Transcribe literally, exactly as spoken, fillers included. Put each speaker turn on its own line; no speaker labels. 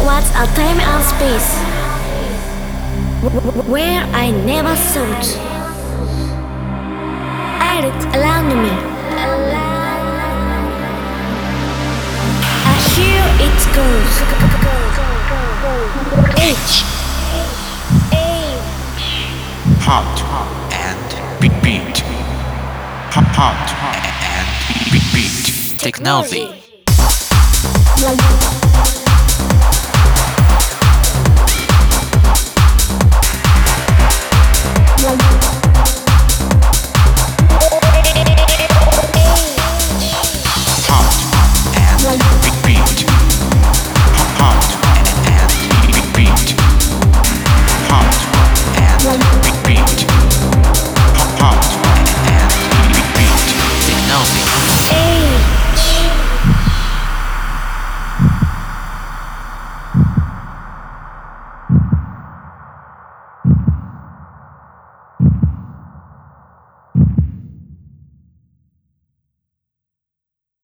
was a time and space where I never thought. I looked around me. I hear it goes. H.
Heart and beat beat. Heart and beat beat. Technology.
Technology.